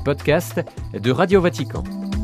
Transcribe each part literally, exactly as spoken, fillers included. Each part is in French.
podcasts de Radio Vatican.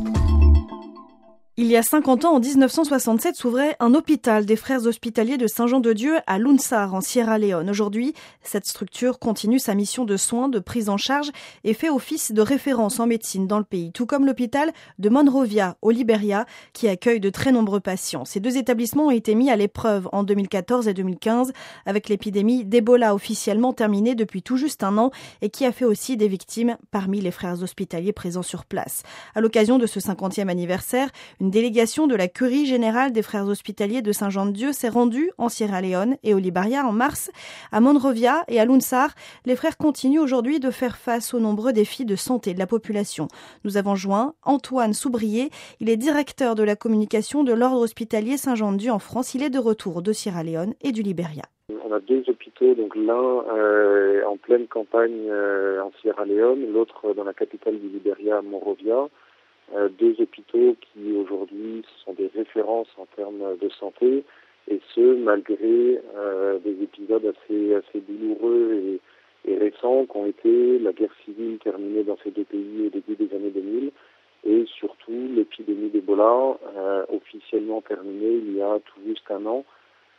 Il y a cinquante ans, en dix-neuf cent soixante-sept, s'ouvrait un hôpital des Frères Hospitaliers de Saint-Jean-de-Dieu à Lunsar, en Sierra Leone. Aujourd'hui, cette structure continue sa mission de soins, de prise en charge et fait office de référence en médecine dans le pays, tout comme l'hôpital de Monrovia, au Libéria, qui accueille de très nombreux patients. Ces deux établissements ont été mis à l'épreuve en deux mille quatorze et deux mille quinze, avec l'épidémie d'Ebola officiellement terminée depuis tout juste un an et qui a fait aussi des victimes parmi les Frères Hospitaliers présents sur place. À l'occasion de ce cinquantième anniversaire, une délégation de la Curie générale des Frères Hospitaliers de Saint-Jean-de-Dieu s'est rendue en Sierra Leone et au Libéria en mars. À Monrovia et à Lunsar, les frères continuent aujourd'hui de faire face aux nombreux défis de santé de la population. Nous avons joint Antoine Soubrier, il est directeur de la communication de l'Ordre hospitalier Saint-Jean-de-Dieu en France. Il est de retour de Sierra Leone et du Libéria. On a deux hôpitaux, donc l'un euh, en pleine campagne euh, en Sierra Leone, l'autre dans la capitale du Libéria, Monrovia. Euh, deux hôpitaux qui aujourd'hui sont des références en termes de santé, et ce malgré euh, des épisodes assez, assez douloureux et, et récents qui ont été la guerre civile terminée dans ces deux pays au début des années deux mille et surtout l'épidémie d'Ebola euh, officiellement terminée il y a tout juste un an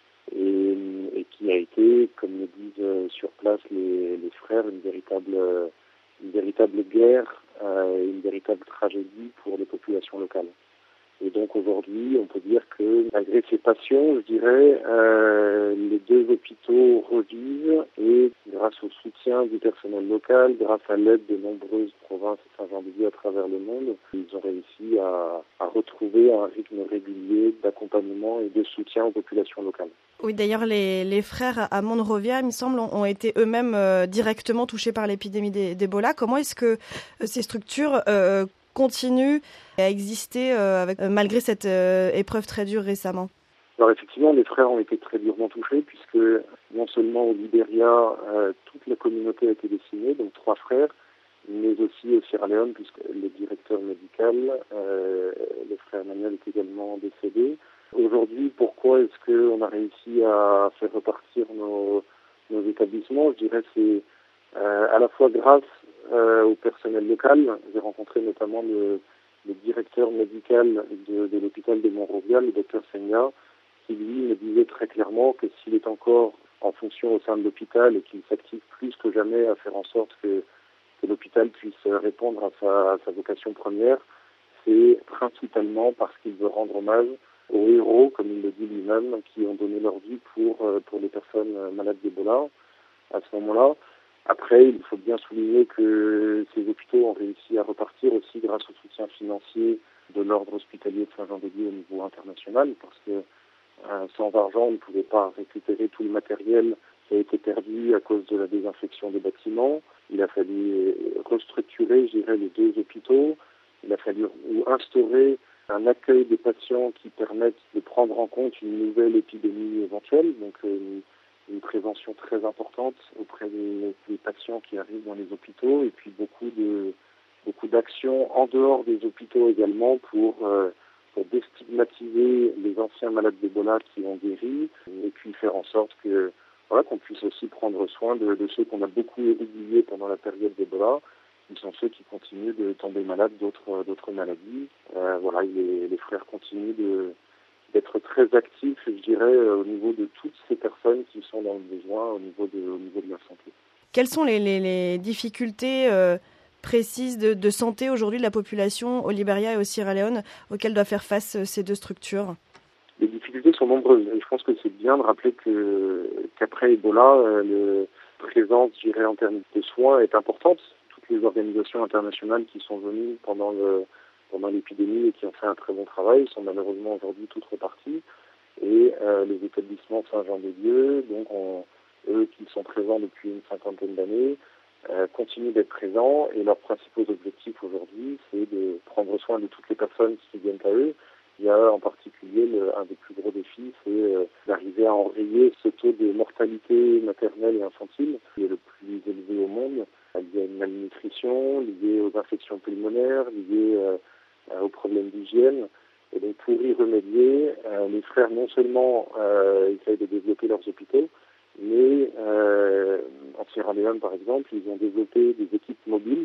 et, et qui a été, comme le disent sur place les, les frères, une véritable, une véritable guerre, euh, une véritable tragédie pour les populations locales. Et donc aujourd'hui, on peut dire que malgré ces passions, je dirais, euh, les deux hôpitaux revivent et grâce au soutien du personnel local, grâce à l'aide de nombreuses provinces et Saint-Jean-de-Dieu à travers le monde, ils ont réussi à, à retrouver un rythme régulier d'accompagnement et de soutien aux populations locales. Oui, d'ailleurs, les, les frères à Monrovia, il me semble, ont été eux-mêmes euh, directement touchés par l'épidémie d'Ebola. Comment est-ce que euh, ces structures euh, continuent à exister euh, avec, euh, malgré cette euh, épreuve très dure récemment? Alors effectivement, les frères ont été très durement touchés puisque non seulement au Libéria, euh, toute la communauté a été décimée, donc trois frères, mais aussi au Sierra Leone puisque le directeur médical, euh, le frère Manuel, est également décédé. Aujourd'hui, pourquoi est-ce qu'on a réussi à faire repartir nos, nos établissements? Je dirais que c'est euh, à la fois grâce euh, au personnel local. J'ai rencontré notamment le, le directeur médical de, de l'hôpital de Monrovia, le docteur Senya, qui lui me disait très clairement que s'il est encore en fonction au sein de l'hôpital et qu'il s'active plus que jamais à faire en sorte que, que l'hôpital puisse répondre à sa, à sa vocation première, c'est principalement parce qu'il veut rendre hommage aux héros, comme il le dit lui-même, qui ont donné leur vie pour, pour les personnes malades d'Ebola à ce moment-là. Après, il faut bien souligner que ces hôpitaux ont réussi à repartir aussi grâce au soutien financier de l'Ordre hospitalier de Saint-Jean-de-Dieu au niveau international, parce que euh, sans argent, on ne pouvait pas récupérer tout le matériel qui a été perdu à cause de la désinfection des bâtiments. Il a fallu restructurer, je dirais, les deux hôpitaux. Il a fallu instaurer un accueil des patients qui permettent de prendre en compte une nouvelle épidémie éventuelle, donc euh, une prévention très importante auprès des, des patients qui arrivent dans les hôpitaux, et puis beaucoup de beaucoup d'actions en dehors des hôpitaux également pour euh, pour déstigmatiser les anciens malades d'Ebola qui ont guéri, et puis faire en sorte que voilà qu'on puisse aussi prendre soin de, de ceux qu'on a beaucoup oubliés pendant la période d'Ebola, qui sont ceux qui continuent de tomber malades d'autres d'autres maladies. Euh, voilà, les, les frères continuent de d'être très actifs, je dirais, au niveau de toutes ces personnes qui sont dans le besoin au niveau de, au niveau de la santé. Quelles sont les, les, les difficultés euh, précises de, de santé aujourd'hui de la population au Libéria et au Sierra Leone auxquelles doivent faire face euh, ces deux structures? Les difficultés sont nombreuses. Et je pense que c'est bien de rappeler que qu'après Ebola, euh, la présence, je dirais, en termes de soins est importante. Toutes les organisations internationales qui sont venues pendant le pendant l'épidémie et qui ont fait un très bon travail sont malheureusement aujourd'hui toutes reparties. Et euh, les établissements Saint-Jean-de-Dieu, donc on, eux qui sont présents depuis une cinquantaine d'années, euh, continuent d'être présents, et leurs principaux objectifs aujourd'hui, c'est de prendre soin de toutes les personnes qui viennent à eux. Il y a en particulier le, un des plus gros défis, c'est euh, d'arriver à enrayer ce taux de mortalité maternelle et infantile qui est le plus élevé au monde, lié à une malnutrition, lié aux infections pulmonaires, lié euh, aux problèmes d'hygiène. Et donc pour y remédier, euh, les frères non seulement euh, essayent de développer leurs hôpitaux, mais euh, en Sierra Leone par exemple, ils ont développé des équipes mobiles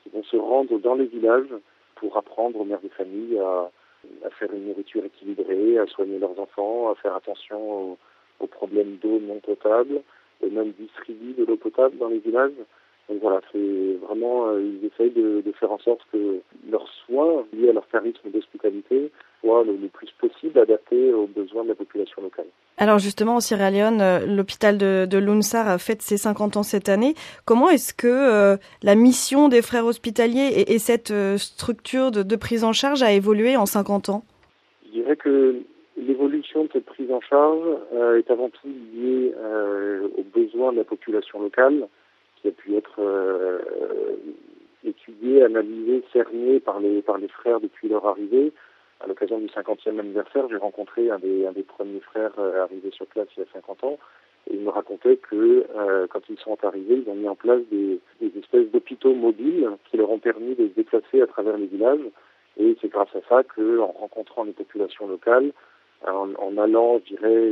qui vont se rendre dans les villages pour apprendre aux mères de famille à, à faire une nourriture équilibrée, à soigner leurs enfants, à faire attention aux, aux problèmes d'eau non potable, et même distribuer de l'eau potable dans les villages. Donc voilà, c'est vraiment, euh, ils essayent de, de faire en sorte que leurs soins liés à leur charisme d'hospitalité soient le, le plus possible adaptés aux besoins de la population locale. Alors justement, en Sierra Leone, euh, l'hôpital de, de Lunsar fête ses cinquante ans cette année. Comment est-ce que euh, la mission des frères hospitaliers et, et cette euh, structure de, de prise en charge a évolué en cinquante ans ? Je dirais que l'évolution de cette prise en charge euh, est avant tout liée euh, aux besoins de la population locale, qui a pu être euh, étudié, analysé, cerné par les par les frères depuis leur arrivée. À l'occasion du cinquantième anniversaire, j'ai rencontré un des un des premiers frères euh, arrivés sur place il y a cinquante ans, et il me racontait que euh, quand ils sont arrivés, ils ont mis en place des, des espèces d'hôpitaux mobiles qui leur ont permis de se déplacer à travers les villages. Et c'est grâce à ça qu'en rencontrant les populations locales, en, en allant, je dirais,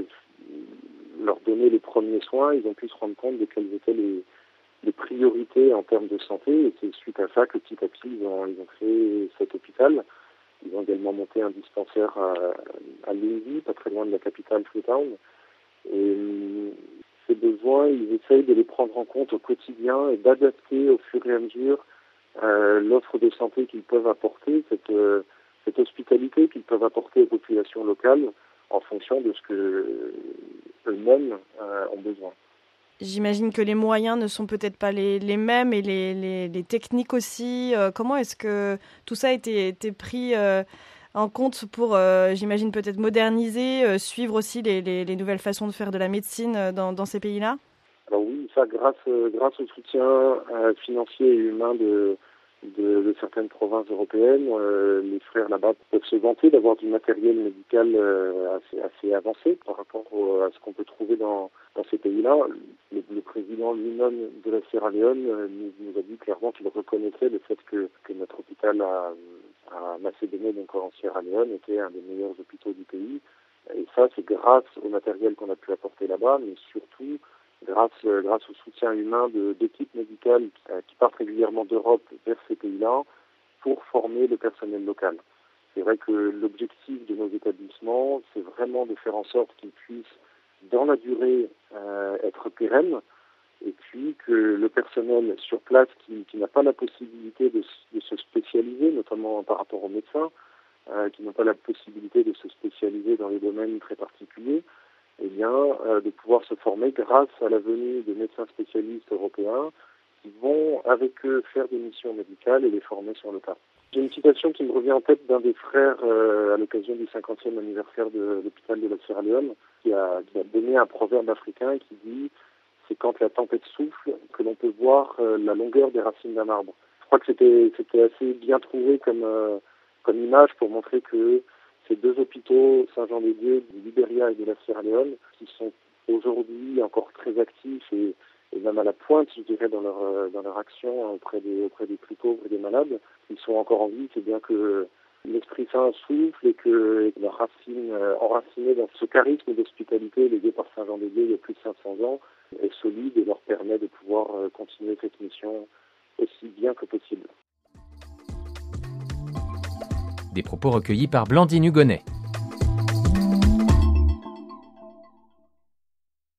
leur donner les premiers soins, ils ont pu se rendre compte de quelles étaient les les priorités en termes de santé, et c'est suite à ça que petit à petit, ils ont, ils ont créé cet hôpital. Ils ont également monté un dispensaire à, à Lundy, pas très loin de la capitale Freetown. Et euh, ces besoins, ils essayent de les prendre en compte au quotidien et d'adapter au fur et à mesure euh, l'offre de santé qu'ils peuvent apporter, cette, euh, cette hospitalité qu'ils peuvent apporter aux populations locales en fonction de ce que eux-mêmes euh, ont besoin. J'imagine que les moyens ne sont peut-être pas les, les mêmes et les, les, les techniques aussi. Euh, comment est-ce que tout ça a été, été pris euh, en compte pour, euh, j'imagine, peut-être moderniser, euh, suivre aussi les, les, les nouvelles façons de faire de la médecine dans, dans ces pays-là ? Alors oui, ça grâce, euh, grâce au soutien euh, financier et humain de, de, de certaines provinces européennes, euh, les frères là-bas peuvent se vanter d'avoir du matériel médical euh, assez, assez avancé par rapport au, à ce qu'on peut trouver dans, dans ces pays-là. Le, le président lui-même de la Sierra Leone euh, nous, nous a dit clairement qu'il reconnaissait le fait que, que notre hôpital à, à Macédoine, donc en Sierra Leone, était un des meilleurs hôpitaux du pays. Et ça, c'est grâce au matériel qu'on a pu apporter là-bas, mais surtout grâce, euh, grâce au soutien humain de, d'équipes médicales euh, qui partent régulièrement d'Europe vers ces pays-là pour former le personnel local. C'est vrai que l'objectif de nos établissements, c'est vraiment de faire en sorte qu'ils puissent, dans la durée, euh, être pérennes, et puis que le personnel sur place qui, qui n'a pas la possibilité de, de se spécialiser, notamment par rapport aux médecins, euh, qui n'ont pas la possibilité de se spécialiser dans des domaines très particuliers, eh bien, euh, de pouvoir se former grâce à la venue de médecins spécialistes européens qui vont avec eux faire des missions médicales et les former sur le tas. J'ai une citation qui me revient en tête d'un des frères euh, à l'occasion du cinquantième anniversaire de l'hôpital de la Sierra Leone, qui a, qui a donné un proverbe africain qui dit « c'est quand la tempête souffle que l'on peut voir euh, la longueur des racines d'un arbre ». Je crois que c'était, c'était assez bien trouvé comme, euh, comme image pour montrer que ces deux hôpitaux, Saint-Jean-de-Dieu, du Libéria et de la Sierra Leone, qui sont aujourd'hui encore très actifs et, et même à la pointe, je dirais, dans leur, dans leur action auprès des, auprès des plus pauvres et des malades, qui sont encore en vie, c'est bien que l'Esprit Saint souffle et que leurs racines, euh, enracinées dans ce charisme d'hospitalité légué par Saint-Jean-de-Dieu il y a plus de cinq cents ans, est solide et leur permet de pouvoir euh, continuer cette mission aussi bien que possible. Des propos recueillis par Blandine Hugonnet.